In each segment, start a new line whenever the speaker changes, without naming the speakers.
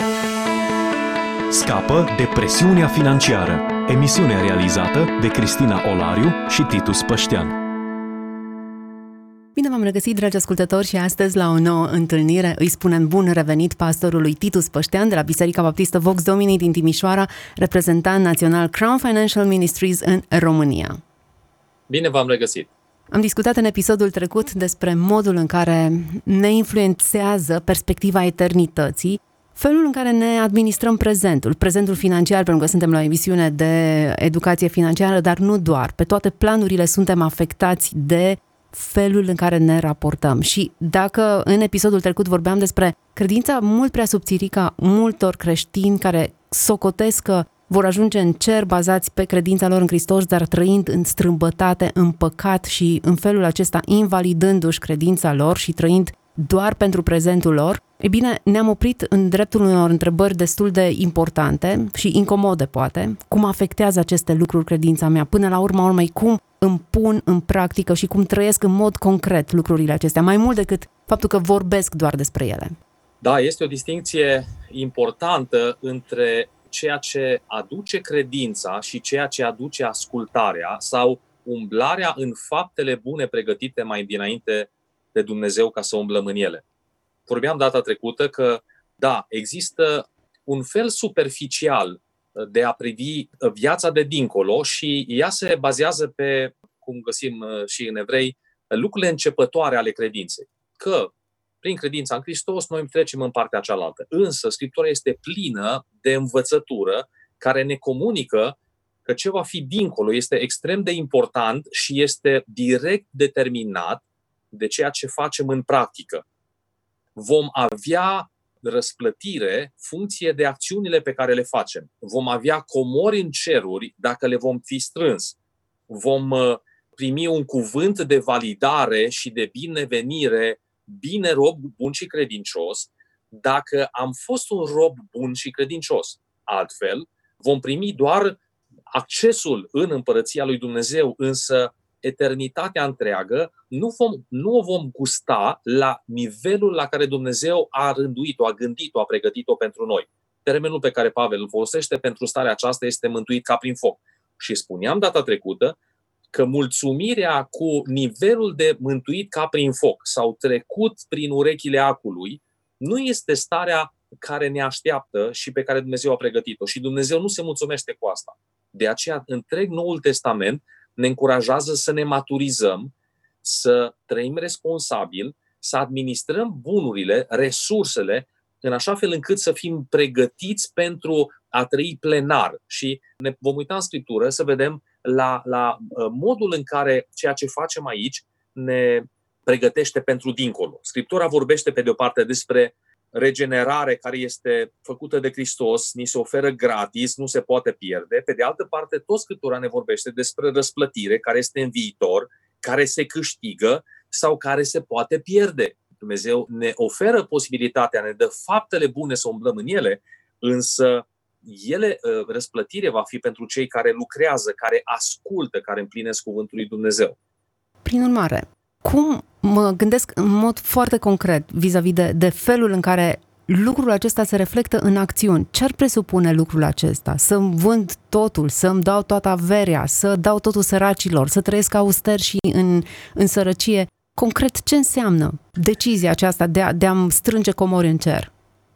Scapă de presiunea financiară. Emisiune realizată de Cristina Olariu și Titus Păștean.
Bine v-am regăsit, dragi ascultători, și astăzi la o nouă întâlnire îi spunem bun revenit pastorului Titus Păștean de la Biserica Baptistă Vox Domini din Timișoara, reprezentant național Crown Financial Ministries în România.
Bine v-am regăsit!
Am discutat în episodul trecut despre modul în care ne influențează perspectiva eternității, felul în care ne administrăm prezentul financiar, pentru că suntem la o emisiune de educație financiară, dar nu doar. Pe toate planurile suntem afectați de felul în care ne raportăm. Și dacă în episodul trecut vorbeam despre credința mult prea subțirică a multor creștini care socotesc că vor ajunge în cer bazați pe credința lor în Hristos, dar trăind în strâmbătate, în păcat și în felul acesta invalidându-și credința lor și trăind doar pentru prezentul lor, e bine, ne-am oprit în dreptul unor întrebări destul de importante și incomode, poate. Cum afectează aceste lucruri credința mea? Până la urma urmei, cum îmi pun în practică și cum trăiesc în mod concret lucrurile acestea, mai mult decât faptul că vorbesc doar despre ele?
Da, este o distincție importantă între ceea ce aduce credința și ceea ce aduce ascultarea sau umblarea în faptele bune pregătite mai dinainte de Dumnezeu ca să umblăm în ele. Vorbeam data trecută că, da, există un fel superficial de a privi viața de dincolo și ea se bazează pe, cum găsim și în Evrei, lucrurile începătoare ale credinței. Că prin credința în Hristos noi trecem în partea cealaltă. Însă Scriptura este plină de învățătură care ne comunică că ce va fi dincolo este extrem de important și este direct determinat de ceea ce facem în practică. Vom avea răsplătire funcție de acțiunile pe care le facem. Vom avea comori în ceruri dacă le vom fi strâns. Vom primi un cuvânt de validare și de binevenire, bine rob bun și credincios, dacă am fost un rob bun și credincios. Altfel, vom primi doar accesul în împărăția lui Dumnezeu, însă eternitatea întreagă nu o vom gusta la nivelul la care Dumnezeu a rânduit-o, a gândit-o, a pregătit-o pentru noi. Termenul pe care Pavel îl folosește pentru starea aceasta este mântuit ca prin foc. Și spuneam data trecută că mulțumirea cu nivelul de mântuit ca prin foc sau trecut prin urechile acului nu este starea care ne așteaptă și pe care Dumnezeu a pregătit-o. Și Dumnezeu nu se mulțumește cu asta. De aceea, întreg Noul Testament ne încurajează să ne maturizăm, să trăim responsabil, să administrăm bunurile, resursele, în așa fel încât să fim pregătiți pentru a trăi plenar. Și ne vom uita în Scriptură să vedem la modul în care ceea ce facem aici ne pregătește pentru dincolo. Scriptura vorbește pe de o parte despre regenerare care este făcută de Hristos, ni se oferă gratis, nu se poate pierde. Pe de altă parte, tot Scriptura ne vorbește despre răsplătire care este în viitor, care se câștigă sau care se poate pierde. Dumnezeu ne oferă posibilitatea, ne dă faptele bune să umblăm în ele, însă răsplătire va fi pentru cei care lucrează, care ascultă, care împlinesc cuvântul lui Dumnezeu.
Prin urmare, cum mă gândesc în mod foarte concret vis-a-vis de felul în care lucrul acesta se reflectă în acțiuni? Ce ar presupune lucrul acesta? Să-mi vând totul, să-mi dau toată averea, să dau totul săracilor, să trăiesc auster și în sărăcie? Concret, ce înseamnă decizia aceasta de a-mi strânge comori în cer?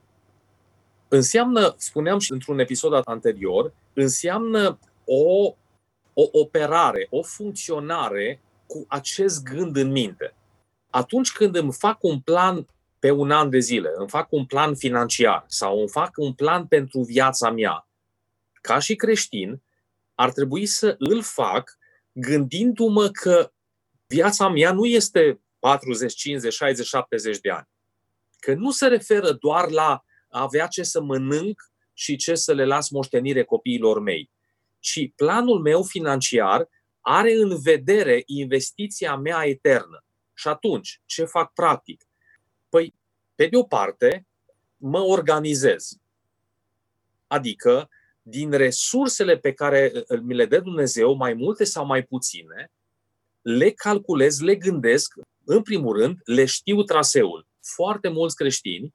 Înseamnă, spuneam și într-un episod anterior, înseamnă o operare, o funcționare cu acest gând în minte. Atunci când îmi fac un plan pe un an de zile, îmi fac un plan financiar sau îmi fac un plan pentru viața mea, ca și creștin, ar trebui să îl fac gândindu-mă că viața mea nu este 40, 50, 60, 70 de ani. Că nu se referă doar la a avea ce să mănânc și ce să le las moștenire copiilor mei, ci planul meu financiar are în vedere investiția mea eternă. Și atunci, ce fac practic? Păi, pe de o parte, mă organizez. Adică, din resursele pe care mi le dă Dumnezeu, mai multe sau mai puține, le calculez, le gândesc, în primul rând, le știu traseul. Foarte mulți creștini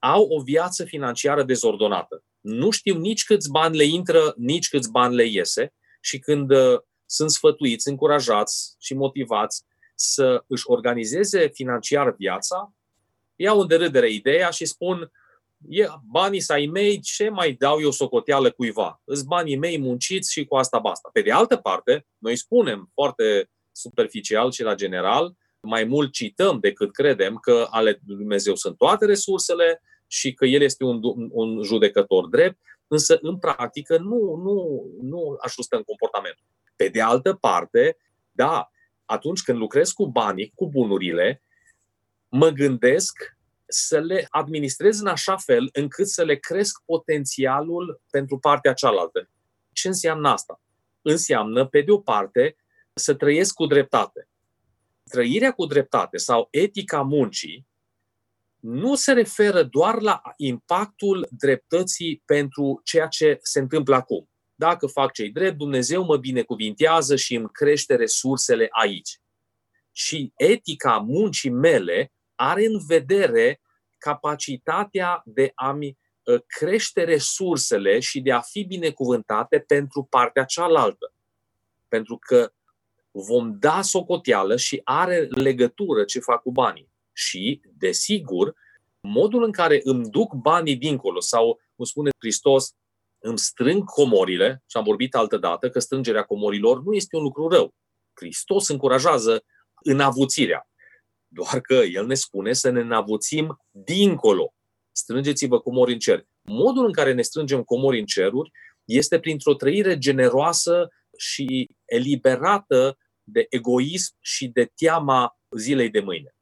au o viață financiară dezordonată. Nu știu nici câți bani le intră, nici câți bani le iese și când sunt sfătuiți, încurajați și motivați să își organizeze financiar viața, iau în derâdere ideea și spun: banii s-ai mei, ce mai dau eu socoteală cuiva? Îs banii mei munciți și cu asta basta. Pe de altă parte, noi spunem foarte superficial și la general, mai mult cităm decât credem că ale lui Dumnezeu sunt toate resursele și că El este un judecător drept, însă în practică nu ajustăm comportamentul. Pe de altă parte, da, atunci când lucrez cu banii, cu bunurile, mă gândesc să le administrez în așa fel încât să le cresc potențialul pentru partea cealaltă. Ce înseamnă asta? Înseamnă, pe de o parte, să trăiesc cu dreptate. Trăirea cu dreptate sau etica muncii nu se referă doar la impactul dreptății pentru ceea ce se întâmplă acum. Dacă fac ce-i drept, Dumnezeu mă binecuvintează și îmi crește resursele aici. Și etica muncii mele are în vedere capacitatea de a-mi crește resursele și de a fi binecuvântate pentru partea cealaltă. Pentru că vom da socoteală și are legătură ce fac cu banii. Și, desigur, modul în care îmi duc banii dincolo sau, cum spune Hristos, îmi strâng comorile, și am vorbit altădată că strângerea comorilor nu este un lucru rău. Hristos încurajează înavuțirea. Doar că El ne spune să ne înavuțim dincolo. Strângeți-vă comori în cer. Modul în care ne strângem comori în ceruri este printr-o trăire generoasă și eliberată de egoism și de teama zilei de mâine.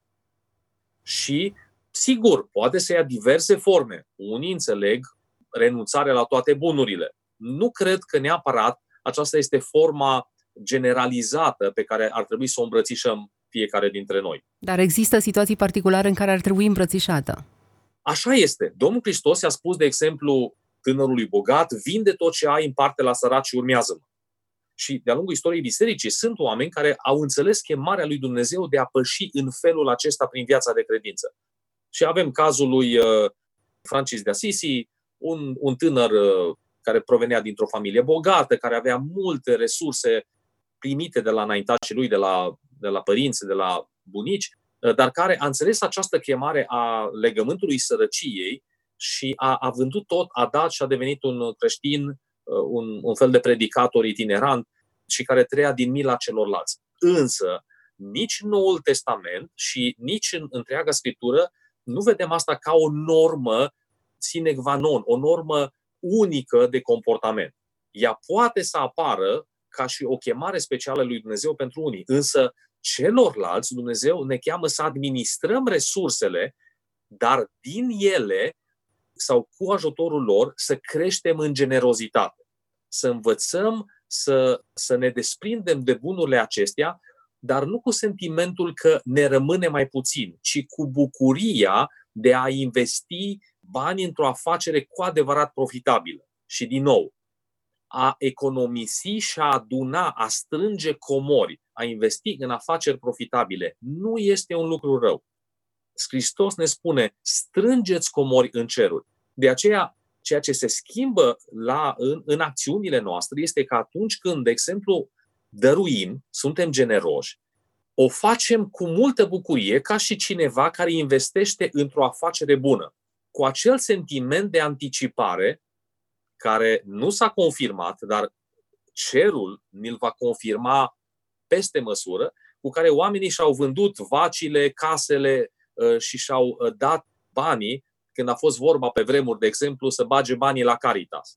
Și, sigur, poate să ia diverse forme. Unii înțeleg renunțarea la toate bunurile. Nu cred că neapărat aceasta este forma generalizată pe care ar trebui să o îmbrățișăm fiecare dintre noi.
Dar există situații particulare în care ar trebui îmbrățișată.
Așa este. Domnul Hristos i-a spus, de exemplu, tânărului bogat: vinde tot ce ai, împarte la săraci și urmează-mă. Și de-a lungul istoriei bisericii sunt oameni care au înțeles chemarea lui Dumnezeu de a păși în felul acesta prin viața de credință. Și avem cazul lui Francis de Assisi, un tânăr care provenea dintr-o familie bogată, care avea multe resurse primite de la înaintașii lui, de la părinți, de la bunici, dar care a înțeles această chemare a legământului sărăciei și a vândut tot, a dat și a devenit un creștin, un fel de predicator itinerant și care trăia din mila celorlalți. Însă, nici în Noul Testament și nici în întreaga Scriptură nu vedem asta ca o normă sine qua non, o normă unică de comportament. Ea poate să apară ca și o chemare specială lui Dumnezeu pentru unii, însă celorlalți Dumnezeu ne cheamă să administrăm resursele, dar din ele sau cu ajutorul lor să creștem în generozitate, să învățăm să ne desprindem de bunurile acestea, dar nu cu sentimentul că ne rămâne mai puțin, ci cu bucuria de a investi bani într-o afacere cu adevărat profitabilă. Și din nou, a economisi și a aduna, a strânge comori, a investi în afaceri profitabile nu este un lucru rău. Hristos ne spune: strângeți comori în ceruri. De aceea, ceea ce se schimbă în acțiunile noastre este că atunci când, de exemplu, dăruim, suntem generoși, o facem cu multă bucurie, ca și cineva care investește într-o afacere bună, cu acel sentiment de anticipare care nu s-a confirmat, dar cerul ni-l va confirma peste măsură, cu care oamenii și-au vândut vacile, casele și și-au dat banii, când a fost vorba pe vremuri, de exemplu, să bage banii la Caritas.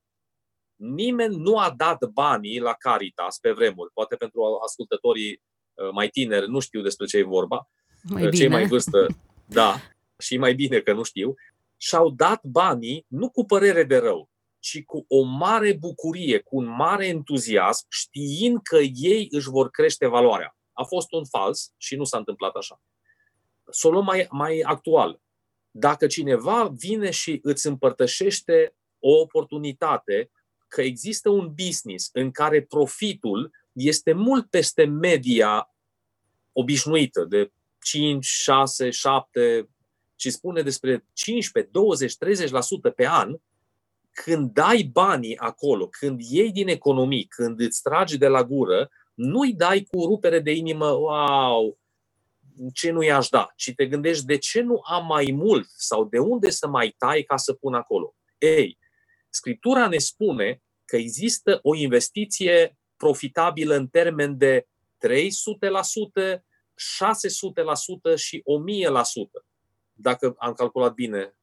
Nimeni nu a dat banii la Caritas pe vremuri. Poate pentru ascultătorii mai tineri nu știu despre ce e vorba. Cei mai vârstă, da, și mai bine că nu știu. Și-au dat banii nu cu părere de rău, ci cu o mare bucurie, cu un mare entuziasm, știind că ei își vor crește valoarea. A fost un fals și nu s-a întâmplat așa. Să o luăm mai actual. Dacă cineva vine și îți împărtășește o oportunitate, că există un business în care profitul este mult peste media obișnuită de 5, 6, 7, și spune despre 15, 20, 30% pe an, când dai banii acolo, când iei din economii, când îți tragi de la gură, nu-i dai cu rupere de inimă, wow, ce nu i-aș da, ci te gândești de ce nu am mai mult sau de unde să mai tai ca să pun acolo. Ei, Scriptura ne spune că există o investiție profitabilă în termen de 300%, 600% și 1000%. Dacă am calculat bine,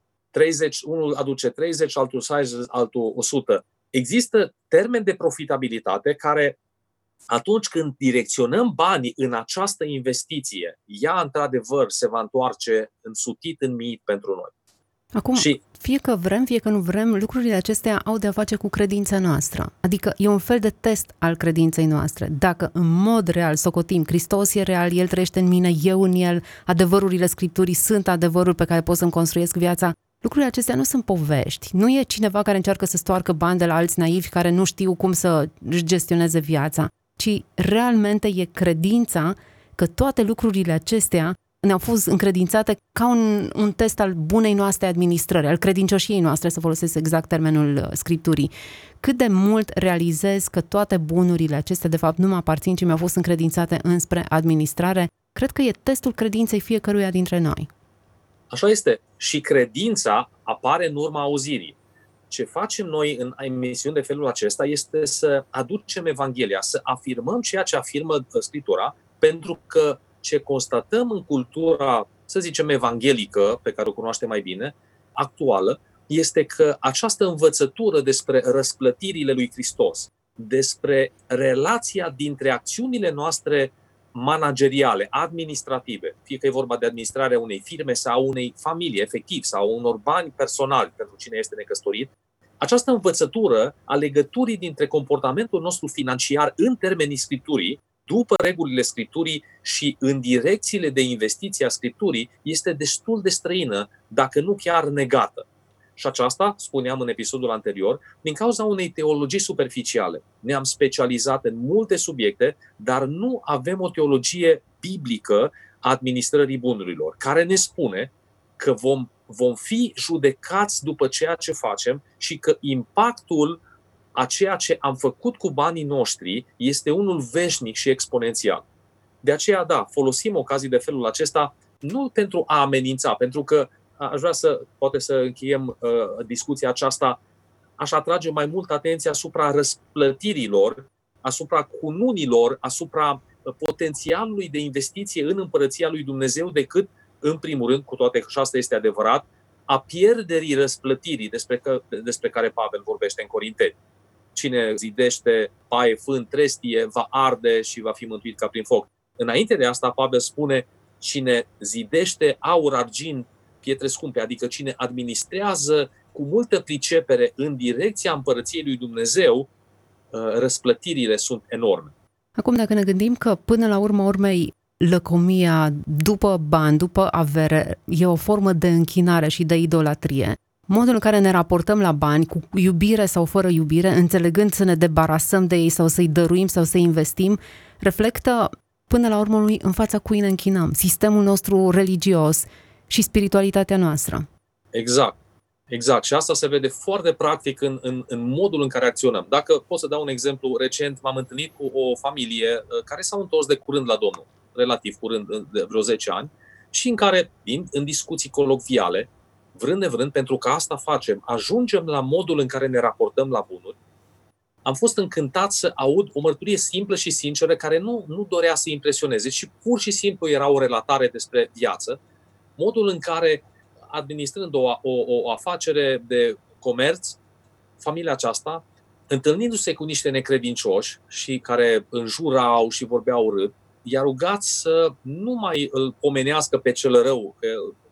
30, unul aduce 30, altul 60, altul 100. Există termeni de profitabilitate care, atunci când direcționăm banii în această investiție, ea într-adevăr se va întoarce însutit, înmiit pentru noi.
Acum, fie că vrem, fie că nu vrem, lucrurile acestea au de-a face cu credința noastră. Adică e un fel de test al credinței noastre. Dacă în mod real socotim, Hristos e real, El trăiește în mine, eu în El, adevărurile Scripturii sunt adevărul pe care pot să-mi construiesc viața, lucrurile acestea nu sunt povești. Nu e cineva care încearcă să stoarcă bani de la alți naivi care nu știu cum să își gestioneze viața, ci realmente e credința că toate lucrurile acestea ne-au fost încredințate ca un test al bunei noastre administrări, al credincioșiei noastre, să folosesc exact termenul Scripturii. Cât de mult realizez că toate bunurile acestea de fapt nu mă aparțin, ci mi-au fost încredințate înspre administrare, cred că e testul credinței fiecăruia dintre noi.
Așa este. Și credința apare în urma auzirii. Ce facem noi în emisiuni de felul acesta este să aducem Evanghelia, să afirmăm ceea ce afirmă Scriptura, pentru că ce constatăm în cultura, să zicem, evanghelică, pe care o cunoaștem mai bine, actuală, este că această învățătură despre răsplătirile lui Hristos, despre relația dintre acțiunile noastre manageriale, administrative, fie că e vorba de administrarea unei firme sau unei familii, efectiv, sau unor bani personali pentru cine este necăsătorit, această învățătură a legăturii dintre comportamentul nostru financiar în termenii Scripturii, după regulile Scripturii și în direcțiile de investiție a Scripturii, este destul de străină, dacă nu chiar negată. Și aceasta, spuneam în episodul anterior, din cauza unei teologii superficiale. Ne-am specializat în multe subiecte, dar nu avem o teologie biblică a administrării bunurilor, care ne spune că vom fi judecați după ceea ce facem și că impactul a ceea ce am făcut cu banii noștri este unul veșnic și exponențial. De aceea, da, folosim ocazii de felul acesta nu pentru a amenința, pentru că aș vrea poate să încheiem discuția aceasta, aș atrage mai mult atenția asupra răsplătirilor, asupra cununilor, asupra potențialului de investiție în Împărăția lui Dumnezeu, decât, în primul rând, cu toate că asta este adevărat, a pierderii răsplătirii despre care Pavel vorbește în Corinteni. Cine zidește paie, fân, trestie, va arde și va fi mântuit ca prin foc. Înainte de asta, Pavel spune, cine zidește aur, argint, pietre scumpe, adică cine administrează cu multă pricepere în direcția Împărăției lui Dumnezeu, răsplătirile sunt enorme.
Acum, dacă ne gândim că până la urma urmei lăcomia după bani, după avere, e o formă de închinare și de idolatrie, modul în care ne raportăm la bani, cu iubire sau fără iubire, înțelegând să ne debarasăm de ei sau să-i dăruim sau să-i investim, reflectă până la urmă în fața cui ne închinăm, sistemul nostru religios și spiritualitatea noastră.
Exact. Și asta se vede foarte practic în modul în care acționăm. Dacă pot să dau un exemplu, recent m-am întâlnit cu o familie care s-au întors de curând la Domnul, relativ curând, de vreo 10 ani, și în care, în discuții colocviale, vrând nevrând, pentru că asta facem, ajungem la modul în care ne raportăm la bunuri. Am fost încântat să aud o mărturie simplă și sinceră, care nu dorea să impresioneze, și pur și simplu era o relatare despre viață, modul în care, administrând o afacere de comerț, familia aceasta, întâlnindu-se cu niște necredincioși și care înjurau și vorbeau urât, i-a rugat să nu mai îl pomenească pe cel rău, că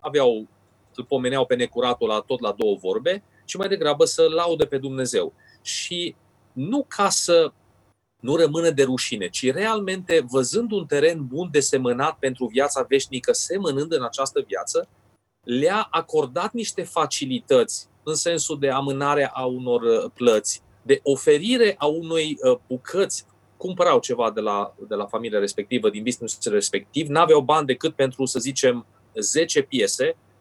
îl pomeneau pe necuratul tot la două vorbe, ci mai degrabă să laude pe Dumnezeu. Și nu ca să nu rămână de rușine, ci realmente, văzând un teren bun de semănat pentru viața veșnică, semănând în această viață, le-a acordat niște facilități în sensul de amânare a unor plăți, de oferire a unei bucăți. Cumpărau ceva de la familia respectivă, din business respectiv, n-aveau bani decât pentru, să zicem, 10 piese,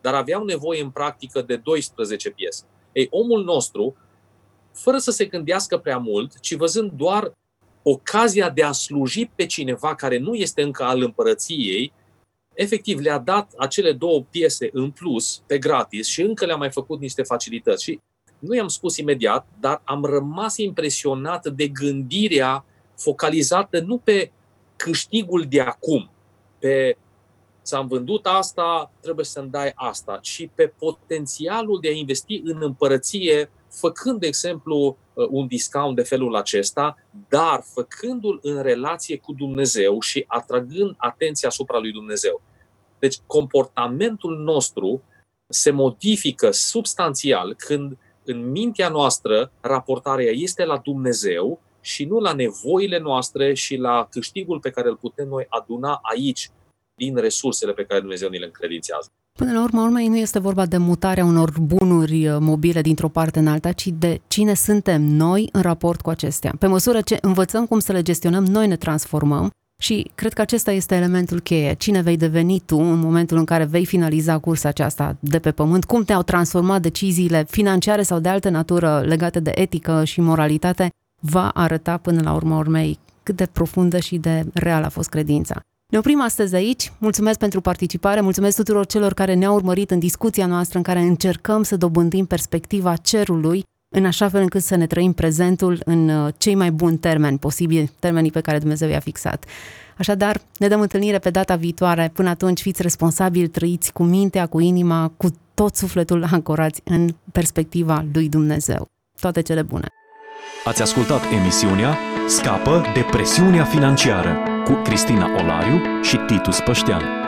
dar aveau nevoie în practică de 12 piese. Ei, omul nostru, fără să se gândească prea mult, ci văzând doar ocazia de a sluji pe cineva care nu este încă al împărăției, efectiv le-a dat acele 2 piese în plus, pe gratis, și încă le-a mai făcut niște facilități. Și nu i-am spus imediat, dar am rămas impresionat de gândirea focalizată nu pe câștigul de acum, pe ți-am vândut asta, trebuie să-mi dai asta, ci pe potențialul de a investi în împărăție, făcând, de exemplu, un discount de felul acesta, dar făcându-l în relație cu Dumnezeu și atragând atenția asupra lui Dumnezeu. Deci comportamentul nostru se modifică substanțial când în mintea noastră raportarea este la Dumnezeu și nu la nevoile noastre și la câștigul pe care îl putem noi aduna aici din resursele pe care Dumnezeu ni le încredințează.
Până la urmă, nu este vorba de mutarea unor bunuri mobile dintr-o parte în alta, ci de cine suntem noi în raport cu acestea. Pe măsură ce învățăm cum să le gestionăm, noi ne transformăm și cred că acesta este elementul cheie. Cine vei deveni tu în momentul în care vei finaliza cursa aceasta de pe pământ, cum te-au transformat deciziile financiare sau de altă natură legate de etică și moralitate, va arăta până la urma urmei cât de profundă și de reală a fost credința. Ne oprim astăzi aici. Mulțumesc pentru participare, mulțumesc tuturor celor care ne-au urmărit în discuția noastră în care încercăm să dobândim perspectiva cerului în așa fel încât să ne trăim prezentul în cei mai buni termeni posibili, termenii pe care Dumnezeu i-a fixat. Așadar, ne dăm întâlnire pe data viitoare. Până atunci, fiți responsabili, trăiți cu mintea, cu inima, cu tot sufletul ancorați în perspectiva lui Dumnezeu. Toate cele bune!
Ați ascultat emisiunea Scapă de presiunea financiară cu Cristina Olariu și Titus Păștean.